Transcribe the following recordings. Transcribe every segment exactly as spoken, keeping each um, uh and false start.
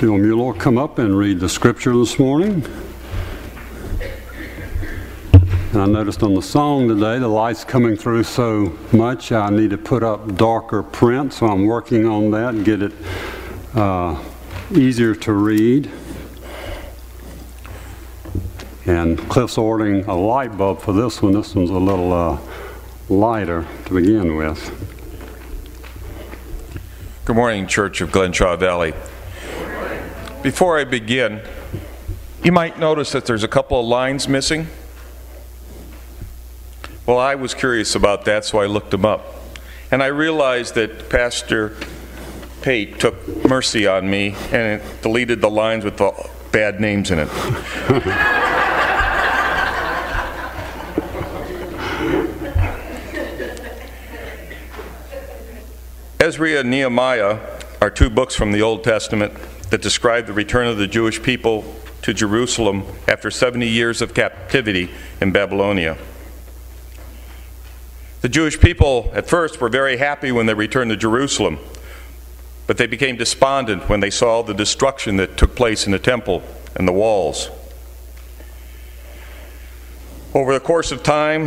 Bill Mueller come up and read the scripture this morning. And I noticed on the song today, the light's coming through so much, I need to put up darker print, so I'm working on that and get it uh, easier to read. And Cliff's ordering a light bulb for this one. This one's a little uh, lighter to begin with. Good morning, Church of Glenshaw Valley. Before I begin, you might notice that there's a couple of lines missing. Well, I was curious about that, so I looked them up. And I realized that Pastor Pate took mercy on me and it deleted the lines with the bad names in it. Ezra and Nehemiah are two books from the Old Testament that describe the return of the Jewish people to Jerusalem after seventy years of captivity in Babylonia. The Jewish people at first were very happy when they returned to Jerusalem, but they became despondent when they saw the destruction that took place in the temple and the walls. Over the course of time,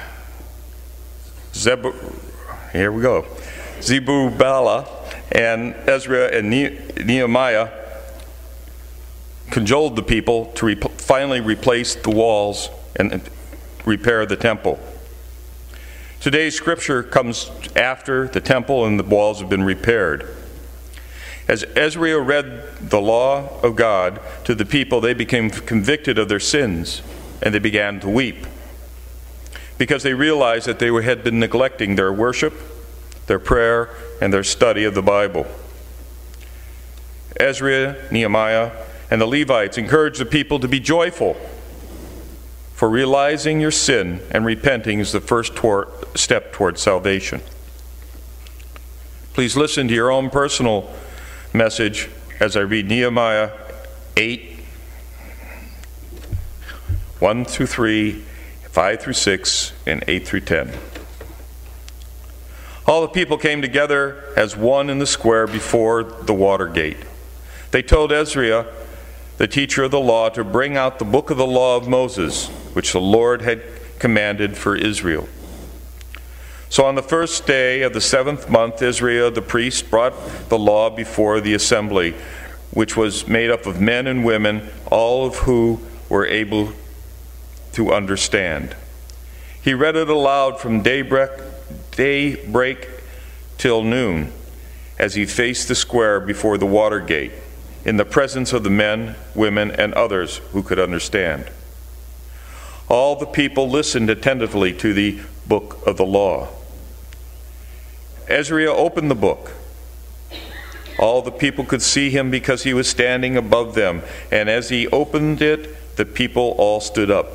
Zeb- here we go. Zerubbabel and Ezra and Nehemiah cajoled the people to re- finally replace the walls and repair the temple. Today's scripture comes after the temple and the walls have been repaired. As Ezra read the law of God to the people, they became convicted of their sins and they began to weep because they realized that they had been neglecting their worship, their prayer, and their study of the Bible. Ezra, Nehemiah, and the Levites encouraged the people to be joyful, for realizing your sin and repenting is the first tor- step toward salvation. Please listen to your own personal message as I read Nehemiah eight, one through three, five through six, and eight through ten. All the people came together as one in the square before the water gate. They told Ezra, the teacher of the law, to bring out the book of the law of Moses, which the Lord had commanded for Israel. So on the first day of the seventh month, Ezra the priest brought the law before the assembly, which was made up of men and women, all of who were able to understand. He read it aloud from daybreak daybreak till noon, as he faced the square before the water gate, in the presence of the men, women, and others who could understand. All the people listened attentively to the book of the law. Ezra opened the book. All the people could see him because he was standing above them, and as he opened it, the people all stood up.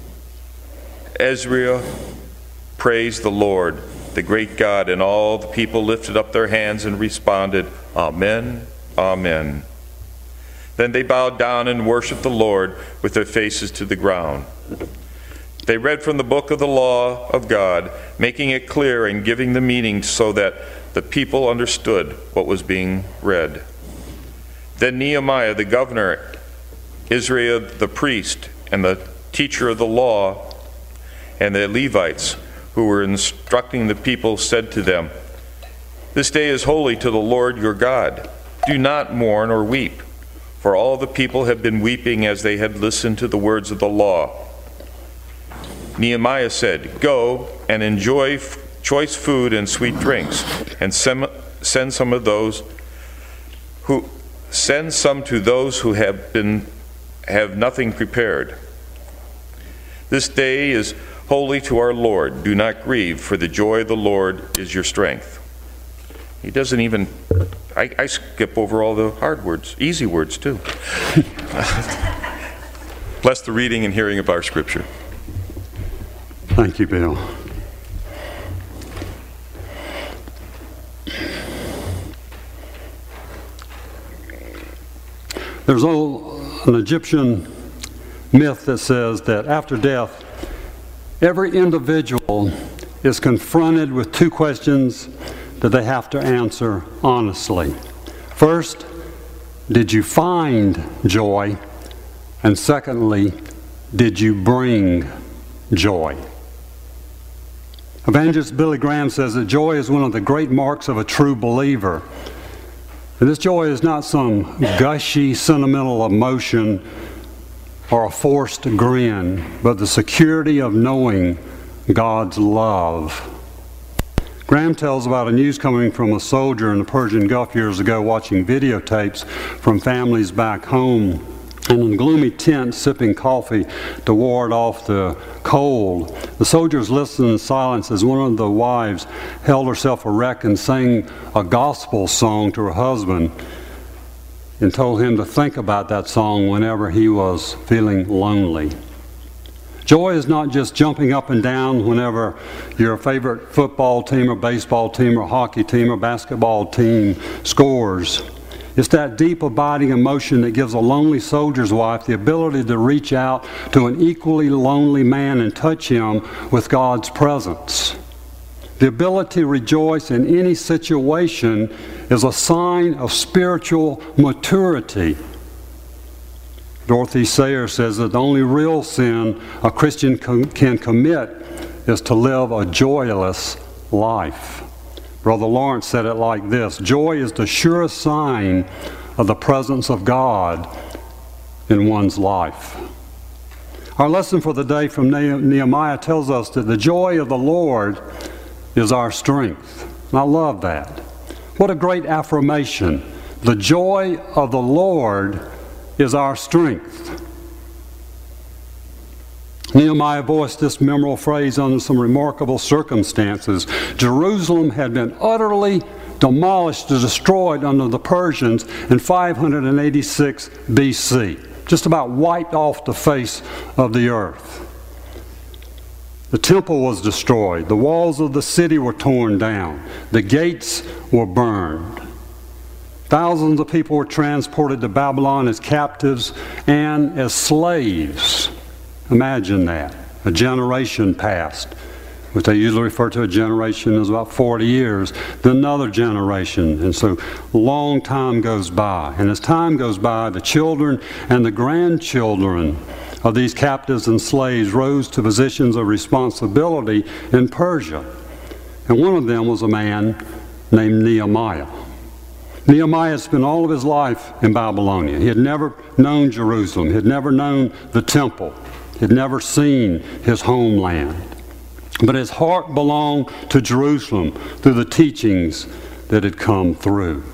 Ezra praised the Lord, the great God, and all the people lifted up their hands and responded, Amen, Amen. Then they bowed down and worshiped the Lord with their faces to the ground. They read from the book of the law of God, making it clear and giving the meaning so that the people understood what was being read. Then Nehemiah the governor, Ezra the priest, and the teacher of the law, and the Levites, who were instructing the people, said to them, This day is holy to the Lord your God. Do not mourn or weep, for all the people have been weeping as they had listened to the words of the law. Nehemiah said, Go and enjoy f- choice food and sweet drinks, and sem- send some of those who send some to those who have been have nothing prepared. This day is holy to our Lord. Do not grieve, for the joy of the Lord is your strength. He doesn't even, I, I skip over all the hard words, easy words too. Bless the reading and hearing of our scripture. Thank you, Bill. There's an Egyptian myth that says that after death, every individual is confronted with two questions that they have to answer honestly. First, did you find joy? And secondly, did you bring joy? Evangelist Billy Graham says that joy is one of the great marks of a true believer. And this joy is not some gushy, sentimental emotion or a forced grin, but the security of knowing God's love. Graham tells about a news coming from a soldier in the Persian Gulf years ago watching videotapes from families back home and in a gloomy tent sipping coffee to ward off the cold. The soldiers listened in silence as one of the wives held herself erect and sang a gospel song to her husband and told him to think about that song whenever he was feeling lonely. Joy is not just jumping up and down whenever your favorite football team or baseball team or hockey team or basketball team scores. It's that deep, abiding emotion that gives a lonely soldier's wife the ability to reach out to an equally lonely man and touch him with God's presence. The ability to rejoice in any situation is a sign of spiritual maturity. Dorothy Sayers says that the only real sin a Christian can commit is to live a joyless life. Brother Lawrence said it like this: joy is the surest sign of the presence of God in one's life. Our lesson for the day from Nehemiah tells us that the joy of the Lord is our strength. And I love that. What a great affirmation. The joy of the Lord is our strength. Nehemiah voiced this memorable phrase under some remarkable circumstances. Jerusalem had been utterly demolished and destroyed under the Persians in five hundred eighty-six B C, just about wiped off the face of the earth. The temple was destroyed. The walls of the city were torn down. The gates were burned. Thousands of people were transported to Babylon as captives and as slaves. Imagine that. A generation passed, which they usually refer to a generation as about forty years, then another generation. And so a long time goes by. And as time goes by, the children and the grandchildren of these captives and slaves rose to positions of responsibility in Persia. And one of them was a man named Nehemiah. Nehemiah had spent all of his life in Babylonia. He had never known Jerusalem. He had never known the temple. He had never seen his homeland. But his heart belonged to Jerusalem through the teachings that had come through.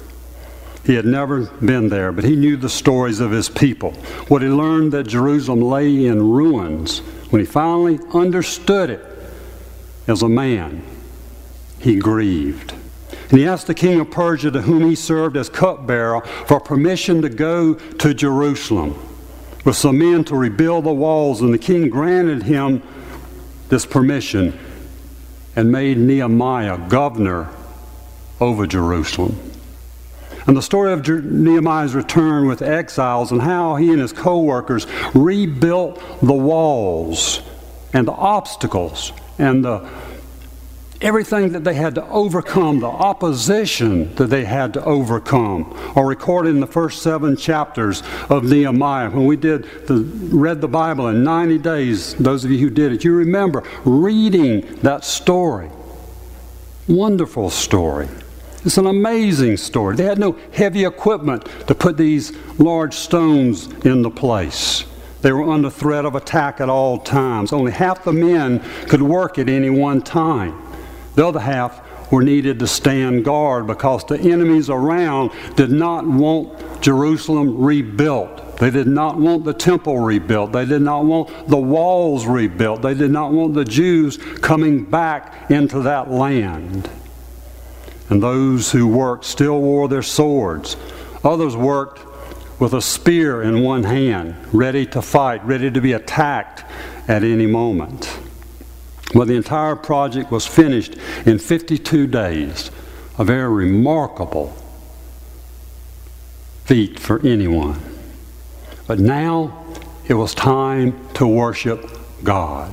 He had never been there, but he knew the stories of his people. What he learned that Jerusalem lay in ruins, when he finally understood it as a man, he grieved. And he asked the king of Persia, to whom he served as cupbearer, for permission to go to Jerusalem with some men to rebuild the walls. And the king granted him this permission and made Nehemiah governor over Jerusalem. And the story of Nehemiah's return with exiles and how he and his co-workers rebuilt the walls and the obstacles and the everything that they had to overcome, the opposition that they had to overcome, are recorded in the first seven chapters of Nehemiah. When we did the, read the Bible in ninety days, those of you who did it, you remember reading that story. Wonderful story. It's an amazing story. They had no heavy equipment to put these large stones into place. They were under threat of attack at all times. Only half the men could work at any one time. The other half were needed to stand guard because the enemies around did not want Jerusalem rebuilt. They did not want the temple rebuilt. They did not want the walls rebuilt. They did not want the Jews coming back into that land. And those who worked still wore their swords. Others worked with a spear in one hand, ready to fight, ready to be attacked at any moment. Well, the entire project was finished in fifty-two days, a very remarkable feat for anyone. But now it was time to worship God.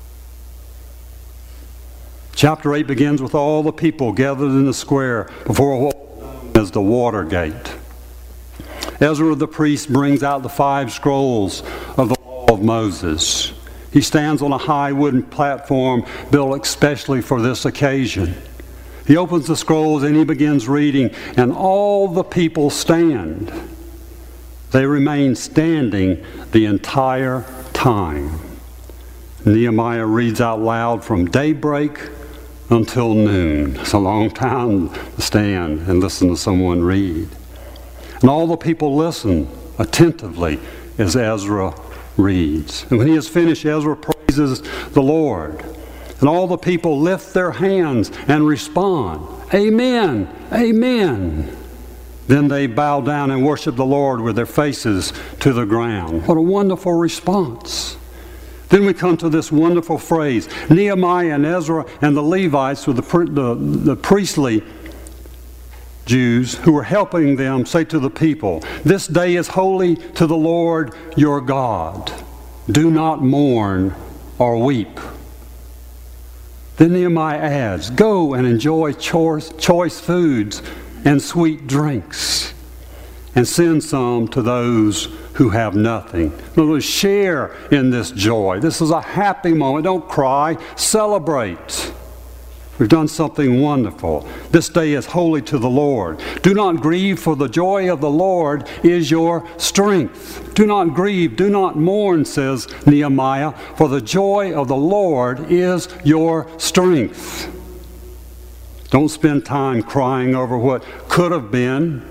Chapter eight begins with all the people gathered in the square before what was known as the Water Gate. Ezra the priest brings out the five scrolls of the law of Moses. He stands on a high wooden platform built especially for this occasion. He opens the scrolls and he begins reading, and all the people stand. They remain standing the entire time. Nehemiah reads out loud from daybreak until noon. It's a long time to stand and listen to someone read. And all the people listen attentively as Ezra reads. And when he has finished, Ezra praises the Lord. And all the people lift their hands and respond, Amen, Amen. Then they bow down and worship the Lord with their faces to the ground. What a wonderful response. Then we come to this wonderful phrase. Nehemiah and Ezra and the Levites, or the, the, the priestly Jews who were helping them, say to the people, This day is holy to the Lord your God. Do not mourn or weep. Then Nehemiah adds, Go and enjoy choice, choice foods and sweet drinks, and send some to those who have nothing. In other words, share in this joy. This is a happy moment. Don't cry. Celebrate. We've done something wonderful. This day is holy to the Lord. Do not grieve, for the joy of the Lord is your strength. Do not grieve, do not mourn, says Nehemiah, for the joy of the Lord is your strength. Don't spend time crying over what could have been.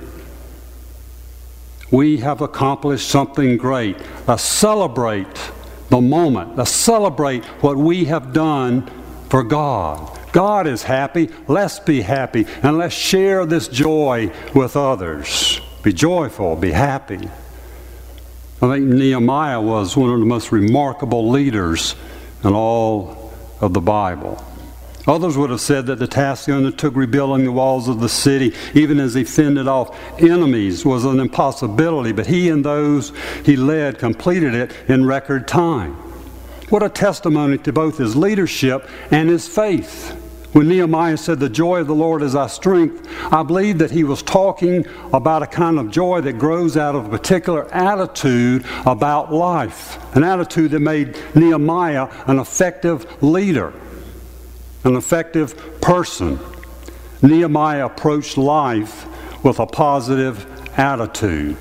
We have accomplished something great. Let's celebrate the moment. Let's celebrate what we have done for God. God is happy. Let's be happy. And let's share this joy with others. Be joyful. Be happy. I think Nehemiah was one of the most remarkable leaders in all of the Bible. Others would have said that the task he undertook rebuilding the walls of the city, even as he fended off enemies, was an impossibility, but he and those he led completed it in record time. What a testimony to both his leadership and his faith. When Nehemiah said, the joy of the Lord is our strength, I believe that he was talking about a kind of joy that grows out of a particular attitude about life, an attitude that made Nehemiah an effective leader, an effective person. Nehemiah approached life with a positive attitude.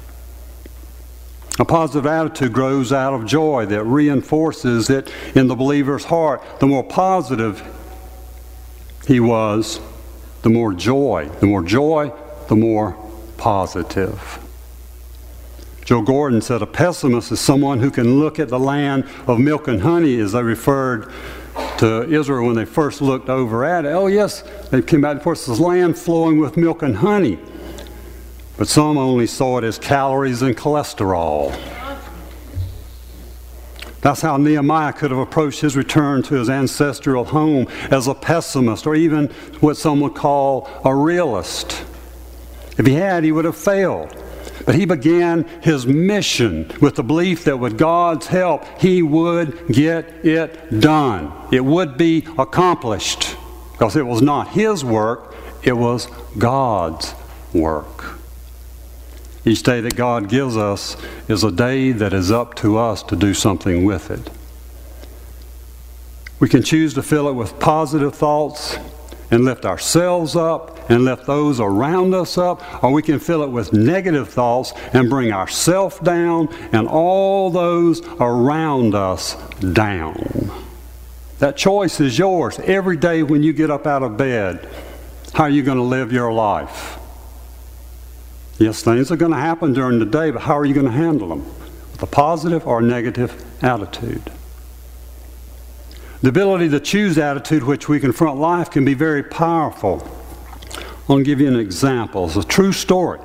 A positive attitude grows out of joy that reinforces it in the believer's heart. The more positive he was, the more joy. The more joy, the more positive. Joe Gordon said a pessimist is someone who can look at the land of milk and honey, as they referred to Israel when they first looked over at it. Oh yes, they came back, of course, this land flowing with milk and honey. But some only saw it as calories and cholesterol. That's how Nehemiah could have approached his return to his ancestral home, as a pessimist, or even what some would call a realist. If he had, he would have failed. But he began his mission with the belief that with God's help, he would get it done. It would be accomplished. Because it was not his work, it was God's work. Each day that God gives us is a day that is up to us to do something with it. We can choose to fill it with positive thoughts and lift ourselves up and lift those around us up, or we can fill it with negative thoughts and bring ourselves down and all those around us down. That choice is yours. Every day when you get up out of bed, how are you going to live your life? Yes, things are going to happen during the day, but how are you going to handle them? With a positive or negative attitude. The ability to choose attitude which we confront life can be very powerful. I want to give you an example. It's a true story.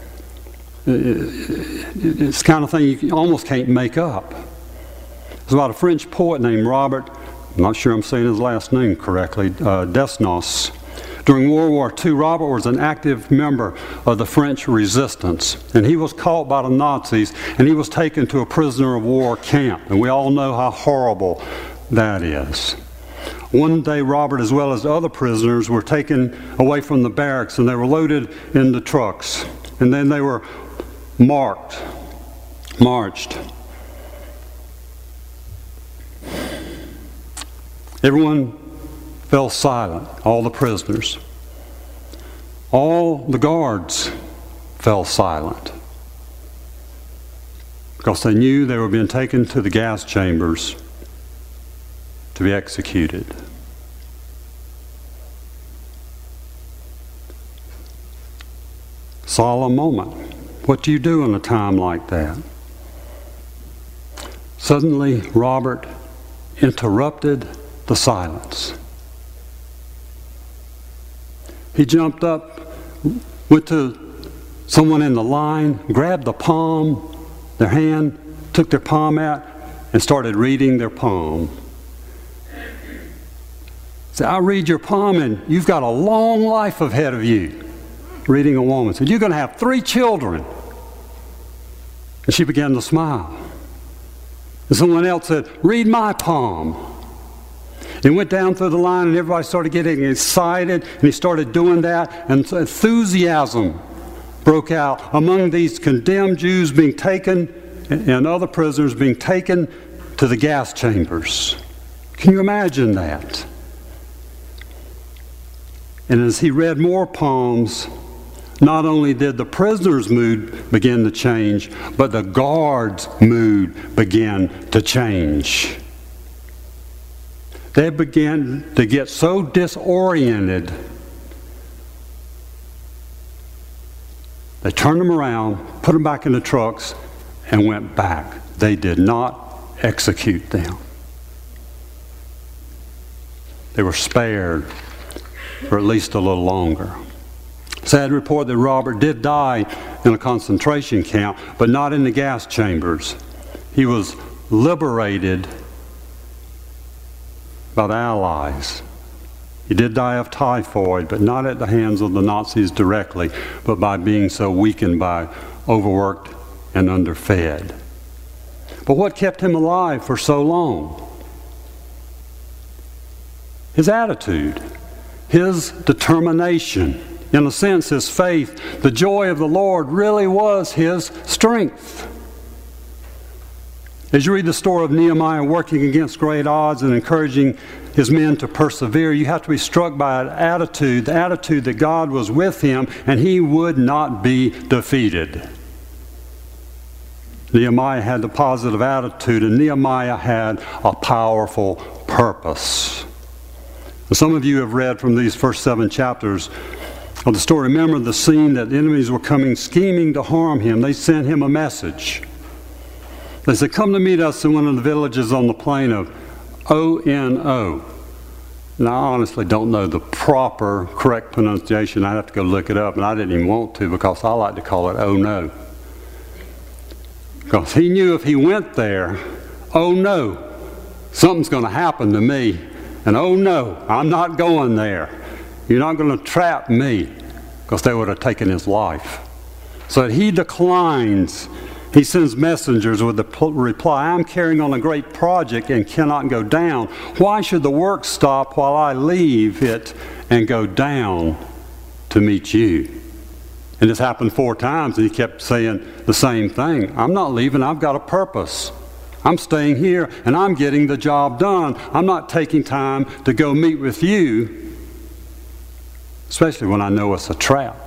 It's the kind of thing you almost can't make up. It's about a French poet named Robert, I'm not sure I'm saying his last name correctly, uh, Desnos. During World War Two, Robert was an active member of the French resistance, and he was caught by the Nazis, and he was taken to a prisoner of war camp, and we all know how horrible that is. One day, Robert, as well as other prisoners, were taken away from the barracks, and they were loaded into trucks, and then they were marked, marched. Everyone fell silent, all the prisoners. All the guards fell silent because they knew they were being taken to the gas chambers to be executed. Solemn moment. What do you do in a time like that? Suddenly, Robert interrupted the silence. He jumped up, went to someone in the line, grabbed the palm, their hand, took their palm out, and started reading their palm. Said, I read your palm, and you've got a long life ahead of you. Reading a woman. Said, you're going to have three children. And she began to smile. And someone else said, read my palm. And went down through the line, and everybody started getting excited, and he started doing that, and enthusiasm broke out among these condemned Jews being taken, and other prisoners being taken to the gas chambers. Can you imagine that? And as he read more palms, not only did the prisoners' mood begin to change, but the guards' mood began to change. They began to get so disoriented, they turned them around, put them back in the trucks, and went back. They did not execute them. They were spared for at least a little longer. Sad report that Robert did die in a concentration camp, but not in the gas chambers. He was liberated by the Allies. He did die of typhoid, but not at the hands of the Nazis directly, but by being so weakened by overworked and underfed. But what kept him alive for so long? His attitude, his determination, in a sense his faith. The joy of the Lord really was his strength. As you read the story of Nehemiah working against great odds and encouraging his men to persevere, you have to be struck by an attitude, the attitude that God was with him and he would not be defeated. Nehemiah had the positive attitude, and Nehemiah had a powerful purpose. And some of you have read from these first seven chapters of the story. Remember the scene that the enemies were coming scheming to harm him. They sent him a message. They said, come to meet us in one of the villages on the plain of O N O. Now, I honestly don't know the proper, correct pronunciation. I'd have to go look it up, and I didn't even want to because I like to call it Oh No. Because he knew if he went there, oh no, something's going to happen to me. And oh no, I'm not going there. You're not going to trap me, because they would have taken his life. So he declines. He sends messengers with the reply, I'm carrying on a great project and cannot go down. Why should the work stop while I leave it and go down to meet you? And this happened four times, and he kept saying the same thing. I'm not leaving, I've got a purpose. I'm staying here, and I'm getting the job done. I'm not taking time to go meet with you, especially when I know it's a trap.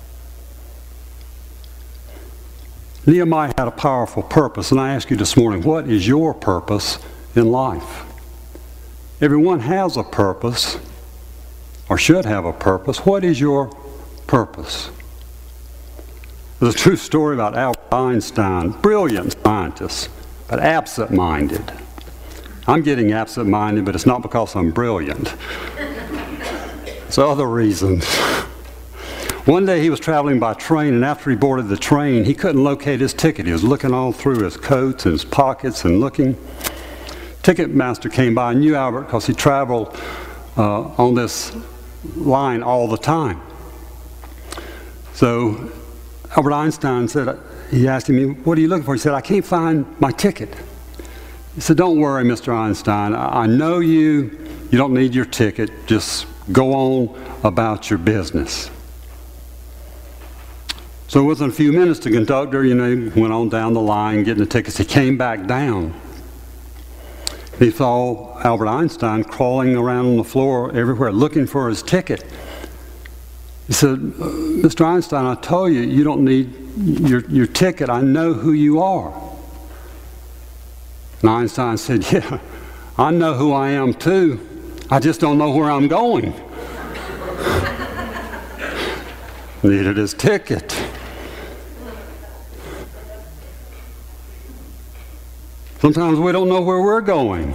Nehemiah had a powerful purpose, and I ask you this morning, what is your purpose in life? Everyone has a purpose, or should have a purpose. What is your purpose? There's a true story about Albert Einstein, brilliant scientist, but absent-minded. I'm getting absent-minded, but it's not because I'm brilliant. It's other reasons. One day he was traveling by train, and after he boarded the train, he couldn't locate his ticket. He was looking all through his coats and his pockets and looking. Ticketmaster came by and knew Albert because he traveled uh, on this line all the time. So Albert Einstein said, he asked him, what are you looking for? He said, I can't find my ticket. He said, don't worry, Mister Einstein. I, I know you. You don't need your ticket. Just go on about your business. So within a few minutes, the conductor, you know, went on down the line getting the tickets. He came back down. He saw Albert Einstein crawling around on the floor everywhere looking for his ticket. He said, Mister Einstein, I told you, you don't need your, your ticket. I know who you are. And Einstein said, yeah, I know who I am too. I just don't know where I'm going. Needed his ticket. Sometimes we don't know where we're going.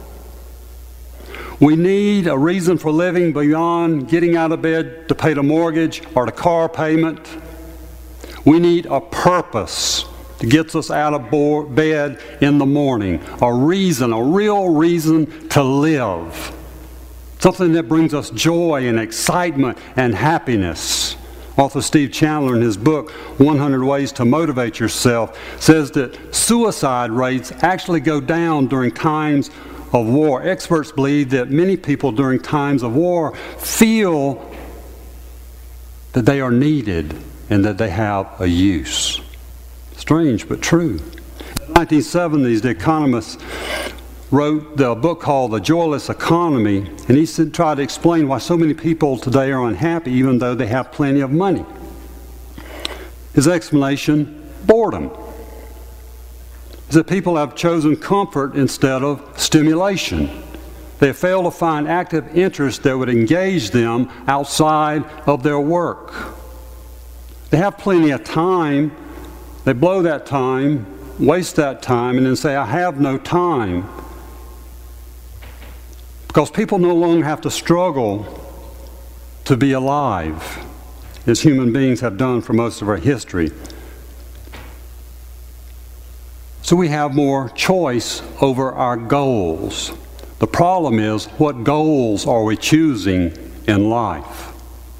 We need a reason for living beyond getting out of bed to pay the mortgage or the car payment. We need a purpose that gets us out of bo- bed in the morning. A reason, a real reason to live. Something that brings us joy and excitement and happiness. Author Steve Chandler, in his book, one hundred Ways to Motivate Yourself, says that suicide rates actually go down during times of war. Experts believe that many people during times of war feel that they are needed and that they have a use. Strange, but true. In the nineteen seventies, the economist wrote a book called The Joyless Economy, and he said, tried to explain why so many people today are unhappy even though they have plenty of money. His explanation, boredom. Is that people have chosen comfort instead of stimulation. They have failed to find active interest that would engage them outside of their work. They have plenty of time. They blow that time, waste that time, and then say, I have no time. Because people no longer have to struggle to be alive, as human beings have done for most of our history. So we have more choice over our goals. The problem is, what goals are we choosing in life?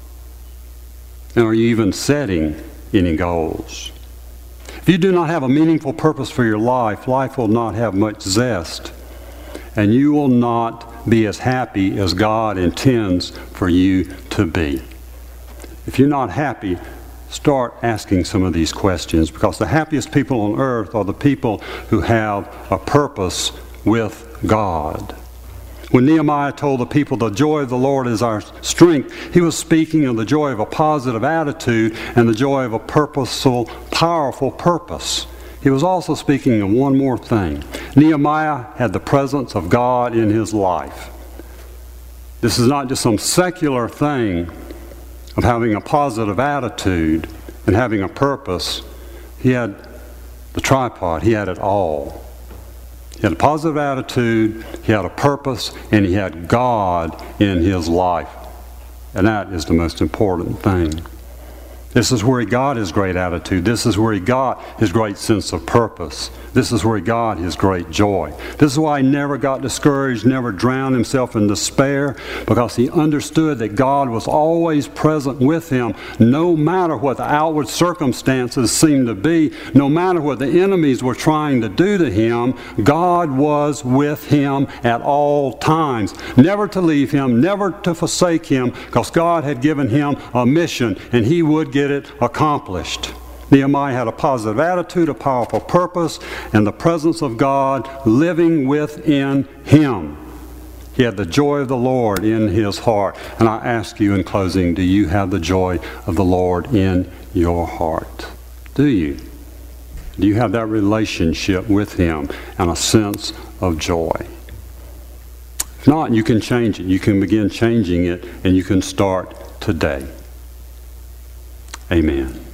And are you even setting any goals? If you do not have a meaningful purpose for your life, life will not have much zest, and you will not be as happy as God intends for you to be. If you're not happy, start asking some of these questions, because the happiest people on earth are the people who have a purpose with God. When Nehemiah told the people, the joy of the Lord is our strength, he was speaking of the joy of a positive attitude and the joy of a purposeful, powerful purpose. He was also speaking of one more thing. Nehemiah had the presence of God in his life. This is not just some secular thing of having a positive attitude and having a purpose. He had the tripod. He had it all. He had a positive attitude, he had a purpose, and he had God in his life. And that is the most important thing. This is where he got his great attitude. This is where he got his great sense of purpose. This is where he got his great joy. This is why he never got discouraged, never drowned himself in despair, because he understood that God was always present with him, no matter what the outward circumstances seemed to be, no matter what the enemies were trying to do to him. God was with him at all times, never to leave him, never to forsake him, because God had given him a mission, and he would get it accomplished. Nehemiah had a positive attitude, a powerful purpose, and the presence of God living within him. He had the joy of the Lord in his heart. And I ask you in closing, do you have the joy of the Lord in your heart? Do you? Do you have that relationship with him and a sense of joy? If not, you can change it. You can begin changing it, and you can start today. Amen.